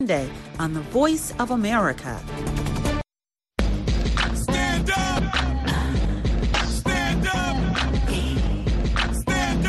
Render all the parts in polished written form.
Monday on the Voice of America. Stand up! Stand up! Stand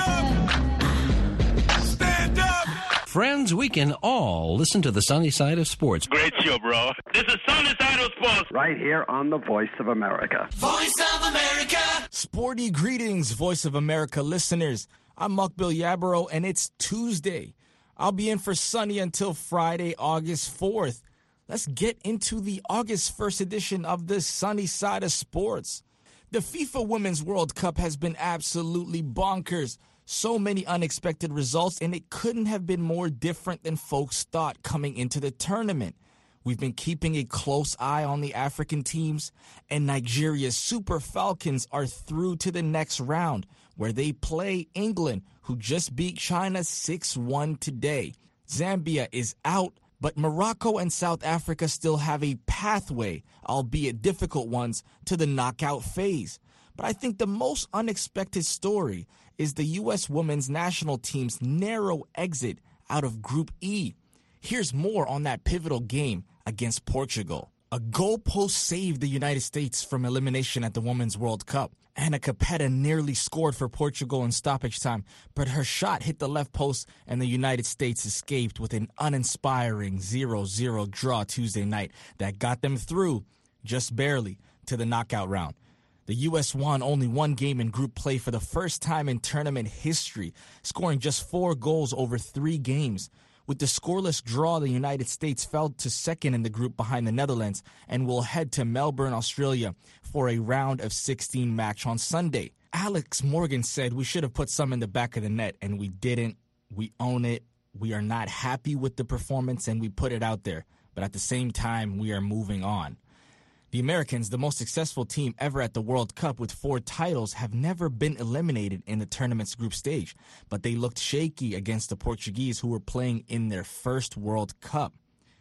up! Stand up! Friends, we can all listen to the sunny side of sports. Great show, bro. This is Sunny Side of Sports. Right here on the Voice of America. Voice of America! Sporty greetings, Voice of America listeners. I'm Mukbil Yabaro, and it's Tuesday. I'll be in for Sunny until Friday, August 4th. Let's get into the August 1st edition of the Sunny Side of Sports. The FIFA Women's World Cup has been absolutely bonkers. So many unexpected results, and it couldn't have been more different than folks thought coming into the tournament. We've been keeping a close eye on the African teams, and Nigeria's Super Falcons are through to the next round, where they play England, who just beat China 6-1 today. Zambia is out, but Morocco and South Africa still have a pathway, albeit difficult ones, to the knockout phase. But I think the most unexpected story is the U.S. women's national team's narrow exit out of Group E. Here's more on that pivotal game against Portugal. A goalpost saved the United States from elimination at the Women's World Cup. Anna Capetta nearly scored for Portugal in stoppage time, but her shot hit the left post and the United States escaped with an uninspiring 0-0 draw Tuesday night that got them through, just barely, to the knockout round. The U.S. won only one game in group play for the first time in tournament history, scoring just 4 goals over 3 games. With the scoreless draw, the United States fell to second in the group behind the Netherlands and will head to Melbourne, Australia for a round of 16 match on Sunday. Alex Morgan said we should have put some in the back of the net, and we didn't. We own it. We are not happy with the performance, and we put it out there. But at the same time, we are moving on. The Americans, the most successful team ever at the World Cup with 4 titles, have never been eliminated in the tournament's group stage, but they looked shaky against the Portuguese, who were playing in their first World Cup.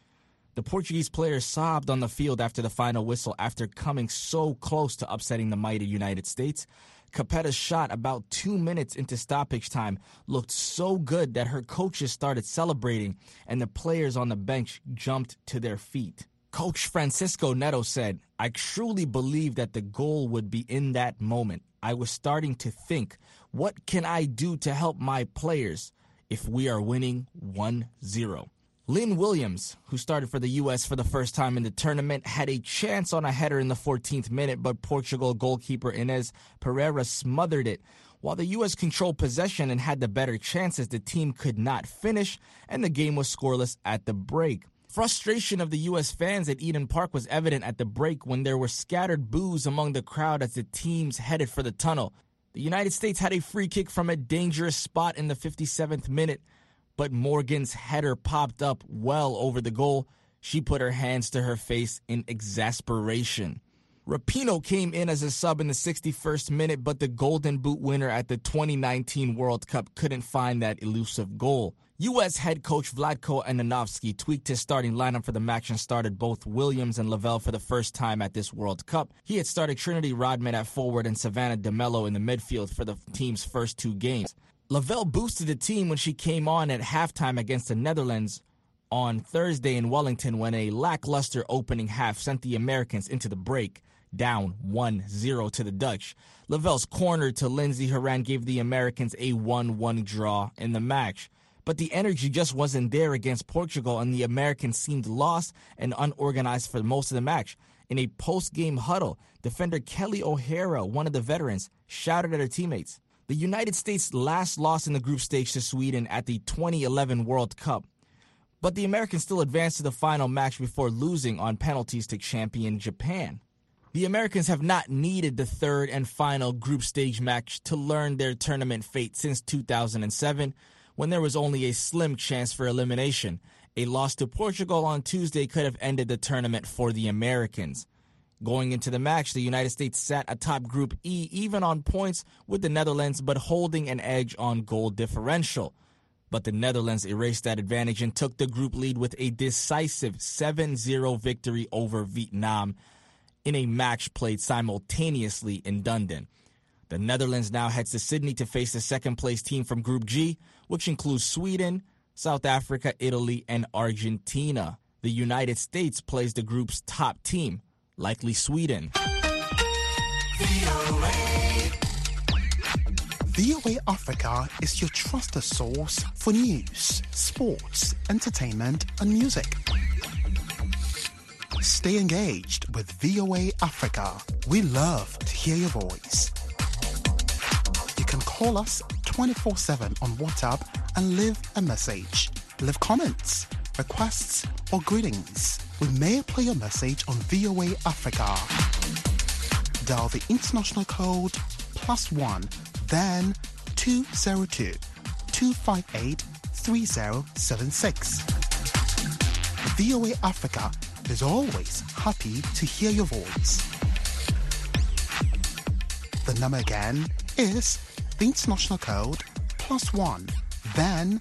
The Portuguese players sobbed on the field after the final whistle after coming so close to upsetting the mighty United States. Capetta's shot about 2 minutes into stoppage time looked so good that her coaches started celebrating, and the players on the bench jumped to their feet. Coach Francisco Neto said, "I truly believe that the goal would be in that moment. I was starting to think, what can I do to help my players if we are winning 1-0? Lynn Williams, who started for the U.S. for the first time in the tournament, had a chance on a header in the 14th minute, but Portugal goalkeeper Inês Pereira smothered it. While the U.S. controlled possession and had the better chances, the team could not finish, and the game was scoreless at the break. Frustration of the U.S. fans at Eden Park was evident at the break when there were scattered boos among the crowd as the teams headed for the tunnel. The United States had a free kick from a dangerous spot in the 57th minute, but Morgan's header popped up well over the goal. She put her hands to her face in exasperation. Rapinoe came in as a sub in the 61st minute, but the Golden Boot winner at the 2019 World Cup couldn't find that elusive goal. U.S. head coach Vlatko Andonovski tweaked his starting lineup for the match and started both Williams and Lavelle for the first time at this World Cup. He had started Trinity Rodman at forward and Savannah DeMello in the midfield for the team's first 2 games. Lavelle boosted the team when she came on at halftime against the Netherlands on Thursday in Wellington, when a lackluster opening half sent the Americans into the break, down 1-0 to the Dutch. Lavelle's corner to Lindsey Horan gave the Americans a 1-1 draw in the match. But the energy just wasn't there against Portugal, and the Americans seemed lost and unorganized for most of the match. In a post-game huddle, defender Kelly O'Hara, one of the veterans, shouted at her teammates. The United States last lost in the group stage to Sweden at the 2011 World Cup, but the Americans still advanced to the final match before losing on penalties to champion Japan. The Americans have not needed the third and final group stage match to learn their tournament fate since 2007, when there was only a slim chance for elimination. A loss to Portugal on Tuesday could have ended the tournament for the Americans. Going into the match, the United States sat atop Group E, even on points with the Netherlands, but holding an edge on goal differential. But the Netherlands erased that advantage and took the group lead with a decisive 7-0 victory over Vietnam in a match played simultaneously in London. The Netherlands now heads to Sydney to face the second-place team from Group G, which includes Sweden, South Africa, Italy, and Argentina. The United States plays the group's top team, likely Sweden. VOA Africa is your trusted source for news, sports, entertainment, and music. Stay engaged with VOA Africa. We love to hear your voice. You can call us 24/7 on WhatsApp and leave a message. Leave comments, requests, or greetings. We may play your message on VOA Africa. Dial the international code +1, then 202-258-3076. VOA Africa is always happy to hear your voice. The number again is the international code +1, then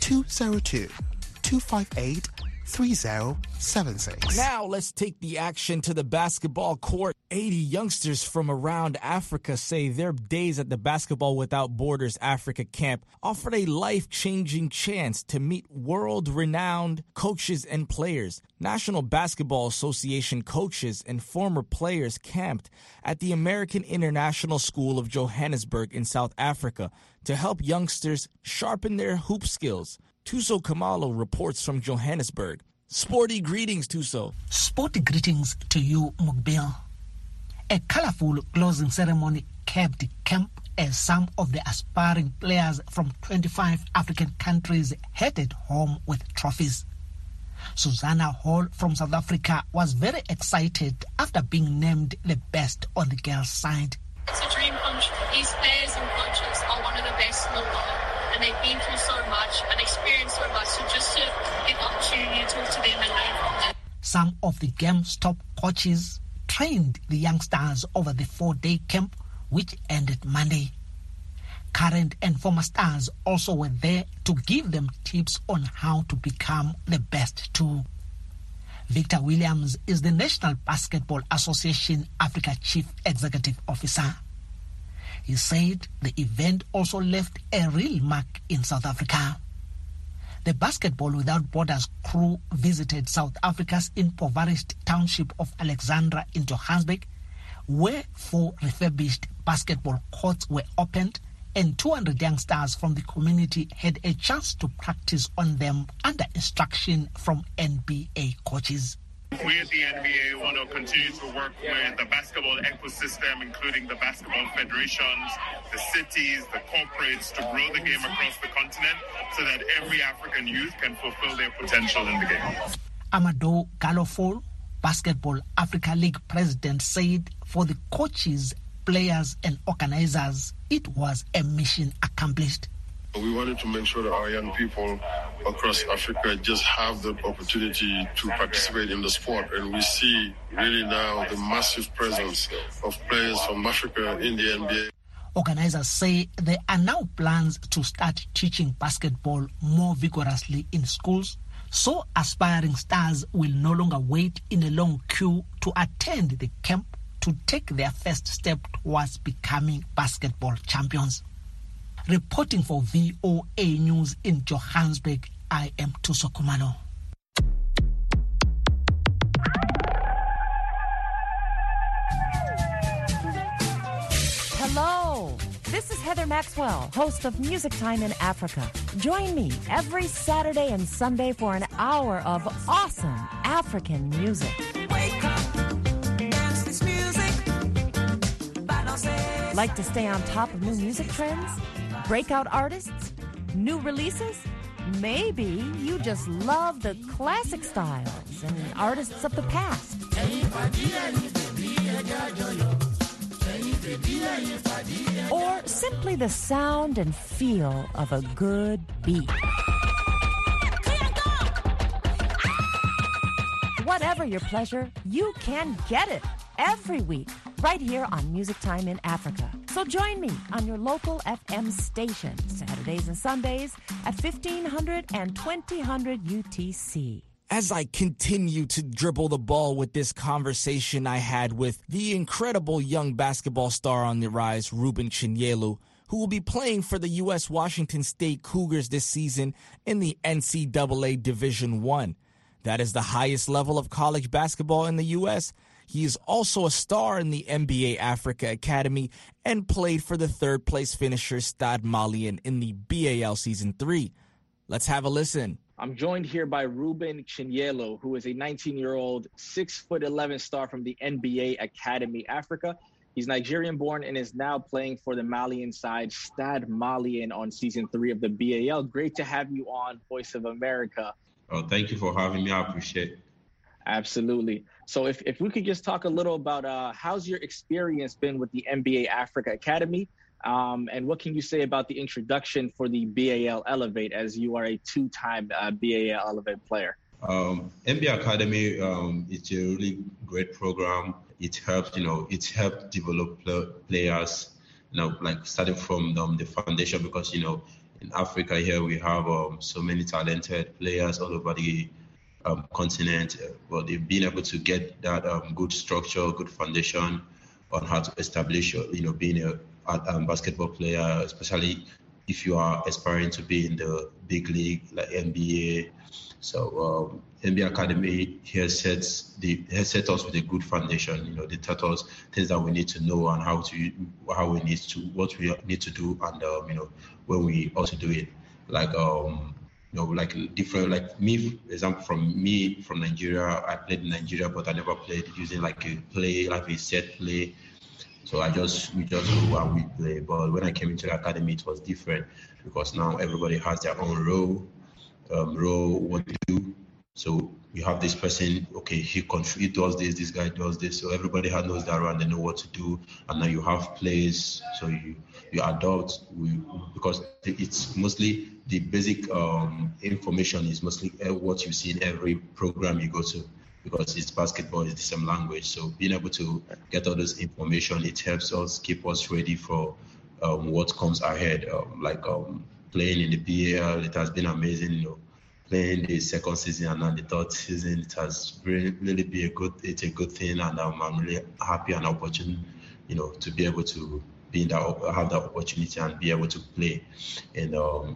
202-258-3076. Now let's take the action to the basketball court. 80 youngsters from around Africa say their days at the Basketball Without Borders Africa camp offered a life-changing chance to meet world-renowned coaches and players. National Basketball Association coaches and former players camped at the American International School of Johannesburg in South Africa to help youngsters sharpen their hoop skills. Tuso Kamalo reports from Johannesburg. Sporty greetings, Tuso. Sporty greetings to you, Mukbil. A colorful closing ceremony capped camp as some of the aspiring players from 25 African countries headed home with trophies. Susanna Hall from South Africa was very excited after being named the best on the girls' side. It's a dream come true. These players and coaches are one of the best in the world, and they've been through so much and experienced so much, so just to get the opportunity to talk to them and learn from them. Some of the game's top coaches trained the youngsters over the 4-day camp, which ended Monday. Current and former stars also were there to give them tips on how to become the best too. Victor Williams is the National Basketball Association Africa Chief Executive Officer. He said the event also left a real mark in South Africa. The Basketball Without Borders crew visited South Africa's impoverished township of Alexandra in Johannesburg, where 4 refurbished basketball courts were opened and 200 youngsters from the community had a chance to practice on them under instruction from NBA coaches. We at the NBA want to continue to work with the basketball ecosystem, including the basketball federations, the cities, the corporates, to grow the game across the continent so that every African youth can fulfill their potential in the game. Amadou Galofol, Basketball Africa League president, said for the coaches, players and organizers, it was a mission accomplished. We wanted to make sure that our young people across Africa just have the opportunity to participate in the sport. And we see really now the massive presence of players from Africa in the NBA. Organizers say there are now plans to start teaching basketball more vigorously in schools, so aspiring stars will no longer wait in a long queue to attend the camp to take their first step towards becoming basketball champions. Reporting for VOA News in Johannesburg, I am Tuso Kumalo. Hello, this is Heather Maxwell, host of Music Time in Africa. Join me every Saturday and Sunday for an hour of awesome African music. Wake up, dance this music. Like to stay on top of new music trends? Breakout artists? New releases? Maybe you just love the classic styles and artists of the past. Or simply the sound and feel of a good beat. Whatever your pleasure, you can get it every week right here on Music Time in Africa. So join me on your local FM station Saturdays and Sundays at 1500 and 2000 UTC. As I continue to dribble the ball with this conversation I had with the incredible young basketball star on the rise, Ruben Chinyelu, who will be playing for the U.S. Washington State Cougars this season in the NCAA Division I. That is the highest level of college basketball in the U.S. He is also a star in the NBA Africa Academy and played for the third-place finisher Stade Malien in the BAL Season 3. Let's have a listen. I'm joined here by Ruben Chinyelo, who is a 19-year-old, 6'11" star from the NBA Academy Africa. He's Nigerian-born and is now playing for the Malian side, Stade Malien, on Season 3 of the BAL. Great to have you on Voice of America. Oh, thank you for having me. I appreciate it. Absolutely. So if we could just talk a little about how's your experience been with the NBA Africa Academy, and what can you say about the introduction for the BAL Elevate, as you are a two-time BAL Elevate player? NBA Academy, it's a really great program. It helps, develop players, like starting from the foundation, because, in Africa here we have so many talented players all over the continent, but they've been able to get that good structure, good foundation on how to establish, being a basketball player, especially if you are aspiring to be in the big league like NBA. So NBA Academy here set us with a good foundation. They taught us things that we need to know and what we need to do, and when we also do it. Like different, like me, for example, from Nigeria, I played in Nigeria, but I never played using like a set play. So we just go and we play. But when I came into the academy, it was different, because now everybody has their own role, what to do. So you have this person, okay, he does this, this guy does this. So everybody knows that, and they know what to do. And now you have plays, so you adopt. Because it's mostly the basic information is mostly what you see in every program you go to, because it's basketball, it's the same language. So being able to get all this information, it helps us keep us ready for what comes ahead. Playing in the BAL, it has been amazing. Playing the second season and then the third season, it has really been a good thing, and I'm really happy and opportunity, to be able to have that opportunity and be able to play in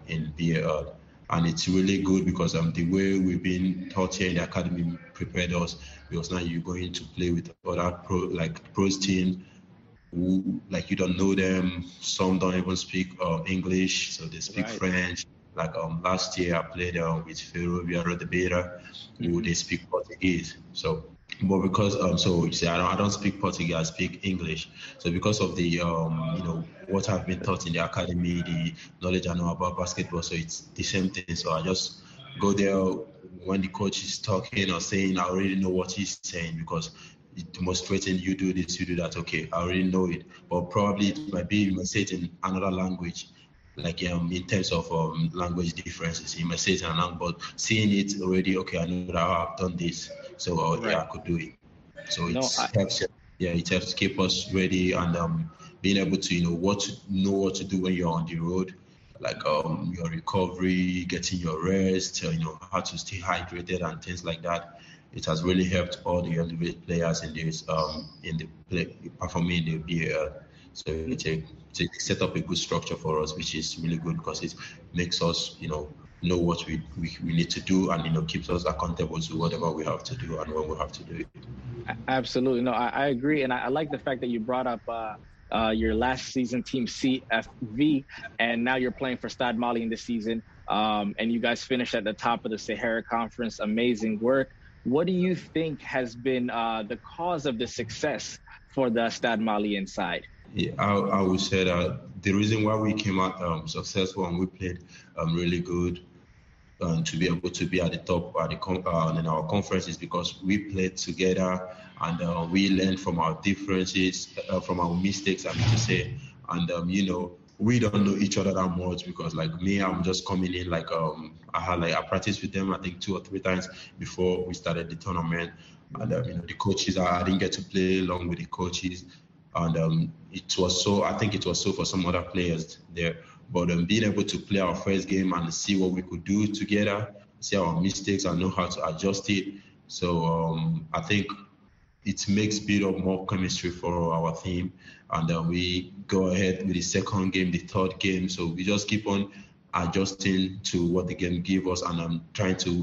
BAL. And it's really good because the way we've been taught here in the academy prepared us, because now you're going to play with other pros teams who, like, you don't know them. Some don't even speak English, so they speak French. Like last year, I played with Ferrovia de Beira, who they speak Portuguese. So, but because so you see, I don't speak Portuguese, I speak English. So because of the what I've been taught in the academy, the knowledge I know about basketball, so it's the same thing. So I just go there when the coach is talking or saying, I already know what he's saying, because demonstrating you do this, you do that. Okay, I already know it, but probably it might be you might say it in another language. Like in terms of language differences, you might say it in another, but seeing it already, okay, I know that I've done this, so I could do it. So it helps keep us ready, and being able to know what to do when you're on the road, like your recovery, getting your rest, how to stay hydrated and things like that. It has really helped all the elite players in this performing in the BAL. So it set up a good structure for us, which is really good, because it makes us, know what we need to do, and keeps us accountable to whatever we have to do and when we have to do it. Absolutely, no, I agree, and I like the fact that you brought up your last season team CFV, and now you're playing for Stade Malien this season, and you guys finished at the top of the Sahara Conference. Amazing work. What do you think has been the cause of the success for the Stade Malien side? Yeah, I would say that the reason why we came out successful and we played really good to be able to be at the top in our conference is because we played together, and we learned from our differences, from our mistakes, I mean to say, and we don't know each other that much, because like me, I'm just coming in, I practiced with them I think 2 or 3 times before we started the tournament, and the coaches, I didn't get to play along with the coaches. And it was so for some other players there. But being able to play our first game and see what we could do together, see our mistakes and know how to adjust it. So I think it makes build up more chemistry for our team. And we go ahead with the second game, the third game. So we just keep on adjusting to what the game gives us, and trying to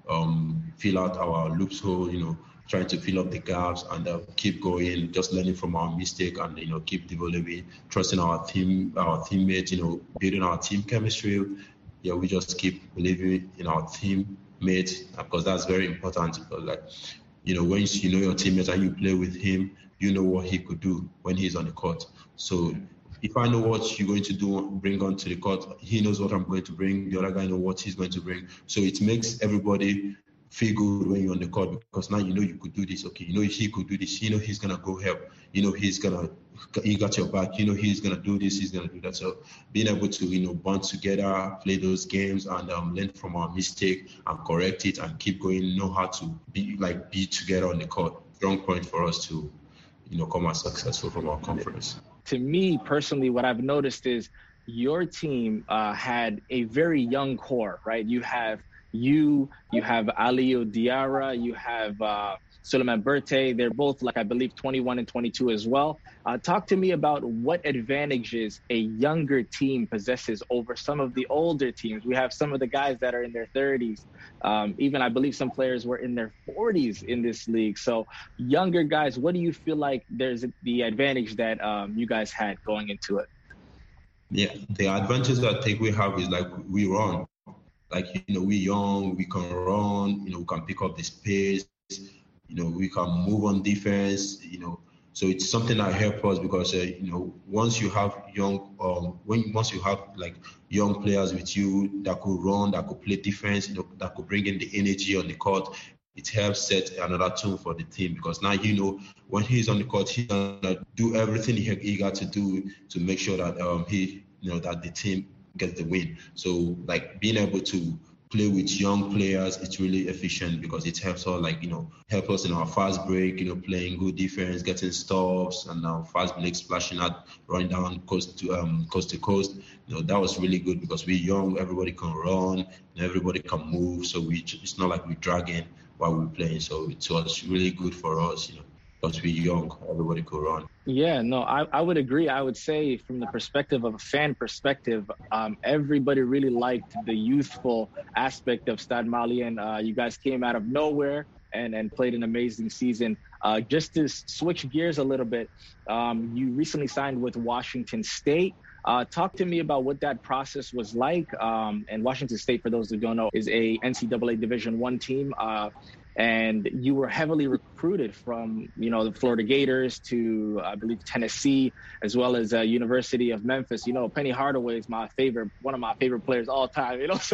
fill out our loophole, trying to fill up the gaps and keep going, just learning from our mistake and, keep developing, trusting our teammates, building our team chemistry. Yeah, we just keep believing in our teammates because that's very important because when you know your teammates and you play with him, you know what he could do when he's on the court. So if I know what you're going to bring onto the court, he knows what I'm going to bring. The other guy knows what he's going to bring. So it makes everybody feel good when you're on the court because now you could do this. Okay, he could do this. He's gonna go help. He got your back. He's gonna do this. He's gonna do that. So being able to bond together, play those games, and learn from our mistake and correct it and keep going. Know how to be together on the court. Strong point for us to come out successful from our conference. To me personally, what I've noticed is your team had a very young core, right? You have Aliou Diarra, you have Suleiman Berté. They're both, I believe, 21 and 22 as well. Talk to me about what advantages a younger team possesses over some of the older teams. We have some of the guys that are in their 30s. Even I believe some players were in their 40s in this league. So younger guys, what do you feel like there's the advantage that you guys had going into it? Yeah, the advantage that I think we have is we run. We're young, we can run, we can pick up the space, we can move on defense, so it's something that helps us because, once you have young players with you that could run, that could play defense, that could bring in the energy on the court, it helps set another tone for the team because now, when he's on the court, he's going to do everything he got to do to make sure that that the team get the win. So being able to play with young players, it's really efficient because it helps us help us in our fast break, playing good defense, getting stops and fast break, splashing out, running down coast to coast. That was really good because we're young, everybody can run, and everybody can move. So it's not like we're dragging while we're playing. So it was really good for us, because we're young, everybody could run. Yeah, no, I would agree. I would say from the perspective of a fan perspective, everybody really liked the youthful aspect of Stade Malien. You guys came out of nowhere and played an amazing season. Just to switch gears a little bit, you recently signed with Washington State. Talk to me about what that process was like. And Washington State, for those who don't know, is a NCAA Division I team. And you were heavily recruited from, the Florida Gators to, I believe, Tennessee, as well as University of Memphis. Penny Hardaway is one of my favorite players all time. Yes,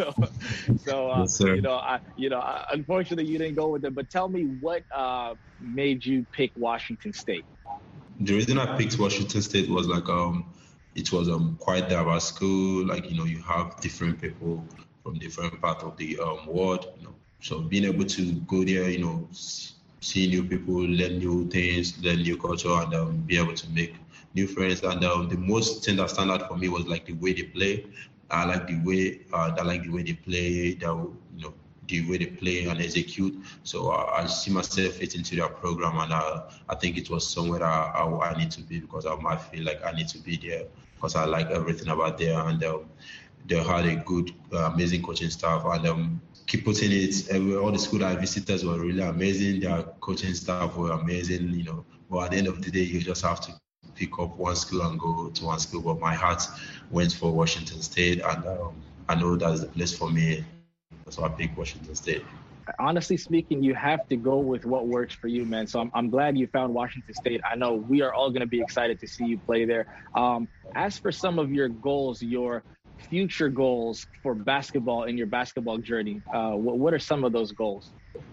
unfortunately, you didn't go with it. But tell me what made you pick Washington State? The reason I picked Washington State was it was quite diverse school. You have different people from different parts of the world. So being able to go there, see new people, learn new things, learn new culture, and be able to make new friends. And the most thing that stand out for me was the way they play. I like the way they play. The way they play and execute. So I see myself fit into their program, and I think it was somewhere I need to be because I feel like I need to be there because I like everything about there, and they had a good, amazing coaching staff, and keep putting it. All the school I visited were really amazing. Their coaching staff were amazing, But at the end of the day, you just have to pick up one school and go to one school. But my heart went for Washington State, and I know that's the place for me. So I picked Washington State. Honestly speaking, you have to go with what works for you, man. So I'm glad you found Washington State. I know we are all going to be excited to see you play there. As for some of your goals, your future goals for basketball in your basketball journey, what are some of those goals?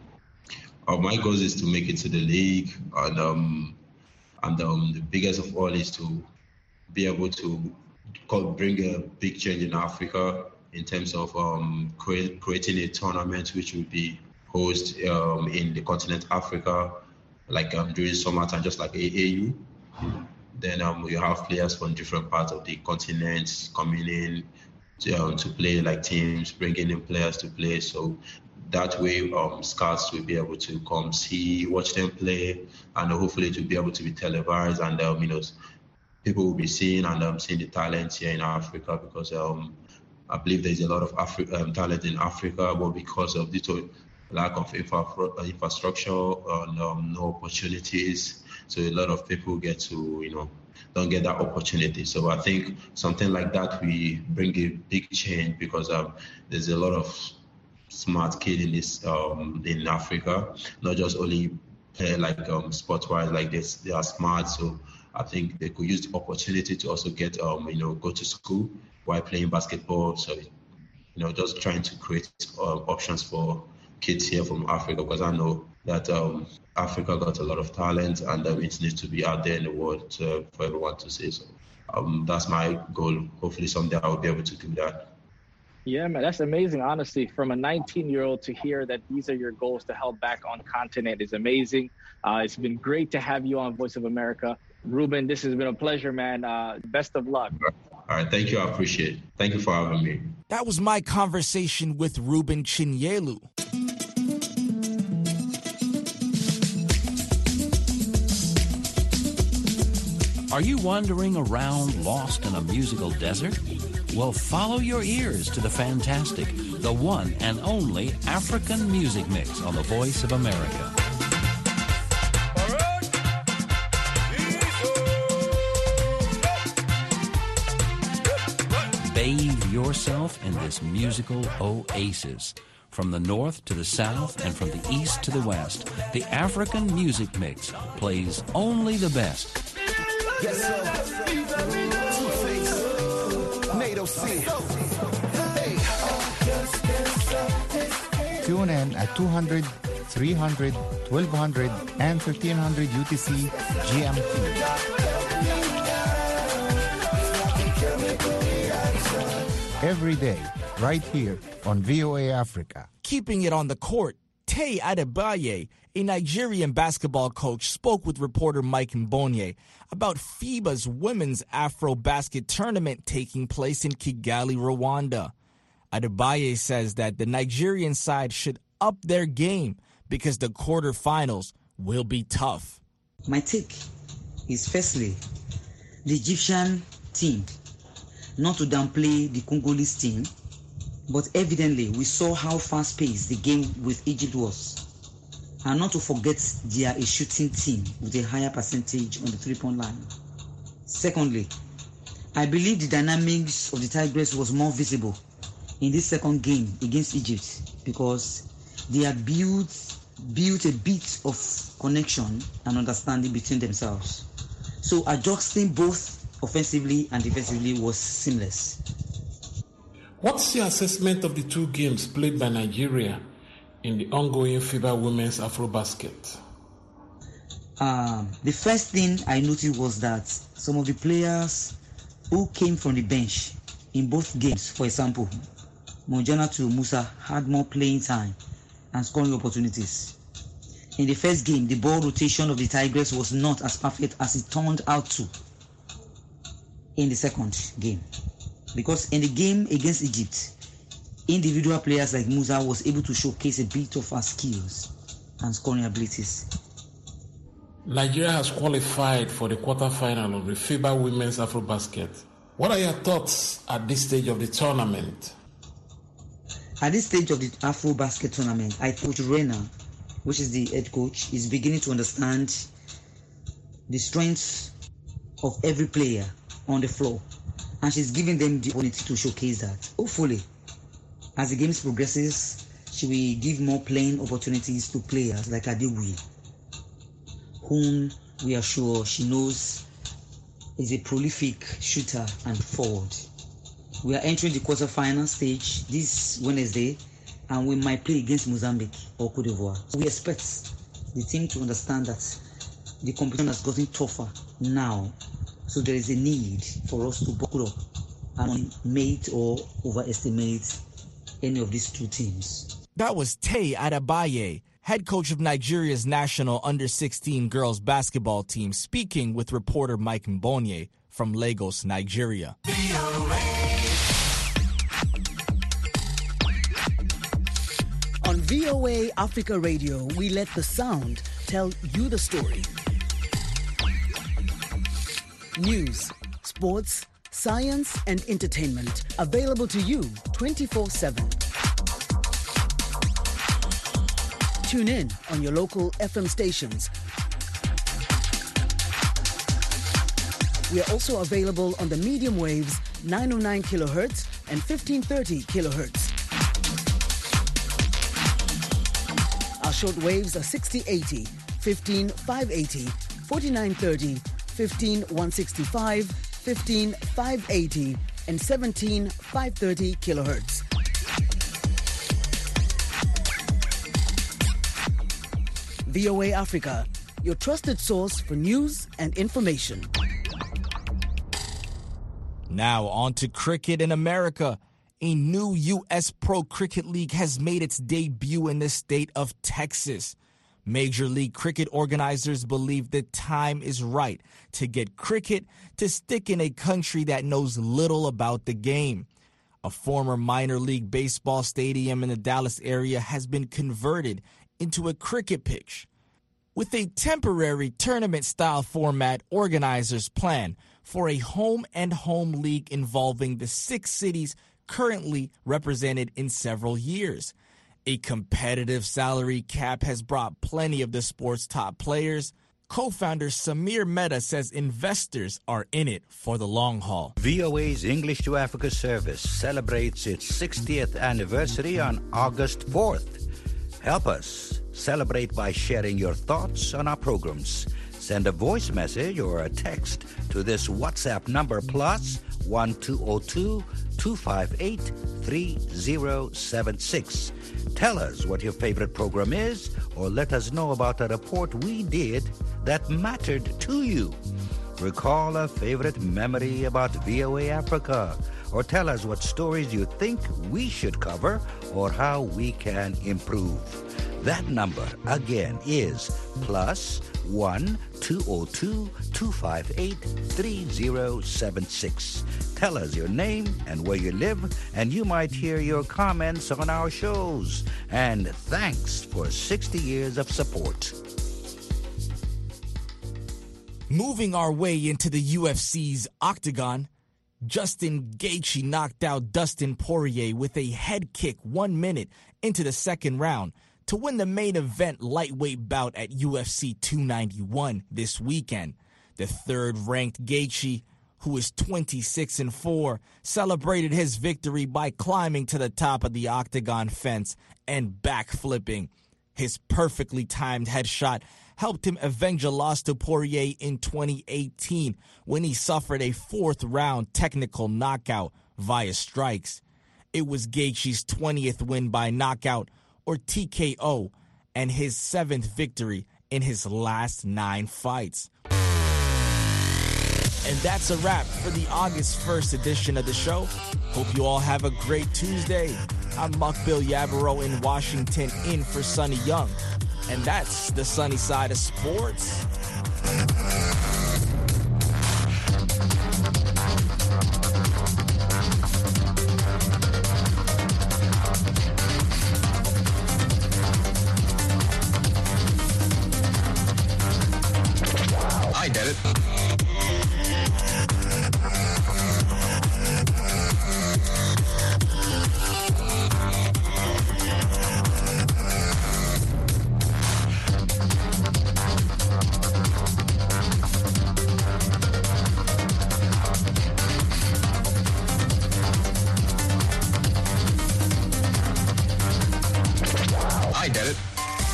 My goals is to make it to the league, and the biggest of all is to be able to bring a big change in Africa in terms of creating a tournament which will be hosted in the continent Africa, during summertime, just like AAU. Then you have players from different parts of the continent coming in to play teams, bringing in players to play. So that way, scouts will be able to come watch them play, and hopefully it will be able to be televised, and people will be seeing the talent here in Africa because I believe there's a lot of talent in Africa, but because of lack of infrastructure and no opportunities. So a lot of people get to, don't get that opportunity. So I think something like that we bring a big change because there's a lot of smart kids in this in Africa, not just only play like sport-wise like this. They are smart, so I think they could use the opportunity to also get go to school while playing basketball. So just trying to create options for kids here from Africa, because I know that Africa got a lot of talent and it needs to be out there in the world for everyone to see. So that's my goal. Hopefully someday I'll be able to do that. Yeah, man, that's amazing. Honestly, from a 19-year-old to hear that these are your goals to help back on continent is amazing. It's been great to have you on Voice of America. Ruben, this has been a pleasure, man. Best of luck. All right, thank you. I appreciate it. Thank you for having me. That was my conversation with Ruben Chinyelu. Are you wandering around lost in a musical desert? Well, follow your ears to the fantastic, the one and only African Music Mix on the Voice of America. Bathe yourself in this musical oasis. From the north to the south and from the east to the west, the African Music Mix plays only the best. Yes, sir. Two-Face, NATO C. Tune in at 200, 300, 1200, and 1500 UTC GMT. Every day, right here on VOA Africa. Keeping it on the court, Tay Adebaye, a Nigerian basketball coach, spoke with reporter Mike Mbonye about FIBA's Women's Afro-Basket Tournament taking place in Kigali, Rwanda. Adebaye says that the Nigerian side should up their game because the quarterfinals will be tough. My take is firstly, the Egyptian team, not to downplay the Congolese team, but evidently we saw how fast-paced the game with Egypt was. And not to forget they are a shooting team with a higher percentage on the three-point line. Secondly, I believe the dynamics of the Tigers was more visible in this second game against Egypt because they had built a bit of connection and understanding between themselves. So adjusting both offensively and defensively was seamless. What's your assessment of the two games played by Nigeria in the ongoing FIBA Women's Afrobasket? The first thing I noticed was that some of the players who came from the bench in both games, for example, Mojana Musa had more playing time and scoring opportunities. In the first game, the ball rotation of the Tigers was not as perfect as it turned out to in the second game. Because in the game against Egypt, individual players like Musa was able to showcase a bit of her skills and scoring abilities. Nigeria has qualified for the quarterfinal of the FIBA Women's Afrobasket. What are your thoughts at this stage of the tournament? At this stage of the Afrobasket tournament, I think Coach Rena, which is the head coach, is beginning to understand the strengths of every player on the floor, and she's giving them the opportunity to showcase that. Hopefully, as the games progresses, she will give more playing opportunities to players like Adewi, whom we are sure she knows is a prolific shooter and forward. We are entering the quarterfinal stage this Wednesday, and we might play against Mozambique or Cote d'Ivoire. We expect the team to understand that the competition has gotten tougher now, so there is a need for us to buckle up and mate or overestimate any of these two teams. That was Tay Adebaye, head coach of Nigeria's national under-16 girls basketball team, speaking with reporter Mike Mbonye from Lagos, Nigeria. On VOA Africa Radio, we let the sound tell you the story. News, sports, science, and entertainment available to you 24/7. Tune in on your local FM stations. We are also available on the medium waves 909 kilohertz and 1530 kilohertz. Our short waves are 6080, 15580, 4930, 15165, 15580, and 17530 kilohertz. VOA Africa, your trusted source for news and information. Now on to cricket in America. A new U.S. Pro Cricket League has made its debut in the state of Texas. Major League Cricket organizers believe the time is right to get cricket to stick in a country that knows little about the game. A former minor league baseball stadium in the Dallas area has been converted into a cricket pitch. With a temporary tournament-style format, organizers plan for a home-and-home league involving the 6 cities currently represented in several years. A competitive salary cap has brought plenty of the sport's top players. Co-founder Samir Mehta says investors are in it for the long haul. VOA's English to Africa service celebrates its 60th anniversary on August 4th. Help us celebrate by sharing your thoughts on our programs. Send a voice message or a text to this WhatsApp number +1202 258 3076. Tell us what your favorite program is, or let us know about a report we did that mattered to you. Recall a favorite memory about VOA Africa, or tell us what stories you think we should cover or how we can improve. That number again is +1202 258 3076. Tell us your name and where you live, and you might hear your comments on our shows. And thanks for 60 years of support. Moving our way into the UFC's octagon, Justin Gaethje knocked out Dustin Poirier with a head kick 1 minute into the second round to win the main event lightweight bout at UFC 291 this weekend. The third-ranked Gaethje, who is 26-4, celebrated his victory by climbing to the top of the octagon fence and backflipping. His perfectly timed headshot helped him avenge a loss to Poirier in 2018 when he suffered a fourth-round technical knockout via strikes. It was Gaethje's 20th win by knockout, or TKO, and his 7th victory in his last 9 fights. And that's a wrap for the August 1st edition of the show. Hope you all have a great Tuesday. I'm Mukbil Yabaro in Washington, in for Sonny Young. And that's the sunny side of sports. I did it. I did it.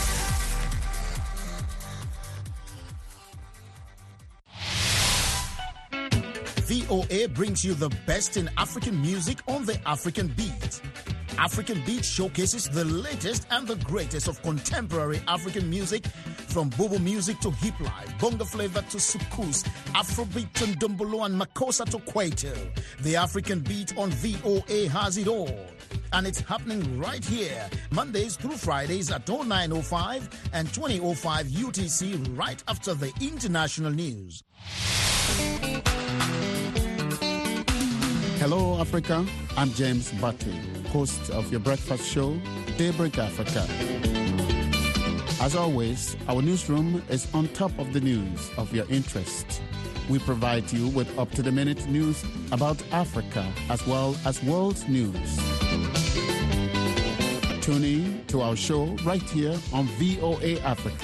VOA brings you the best in African music on the African Beat. African Beat showcases the latest and the greatest of contemporary African music, from Bobo music to hip life, bongo flavor to soukous, Afrobeat and Ndombolo and Makossa to Kwaito. The African Beat on VOA has it all. And it's happening right here, Mondays through Fridays at 09:05 and 20:05 UTC, right after the international news. Hello, Africa. I'm James Batty, host of your breakfast show, Daybreak Africa. As always, our newsroom is on top of the news of your interest. We provide you with up-to-the-minute news about Africa as well as world news. Tune in to our show right here on VOA Africa.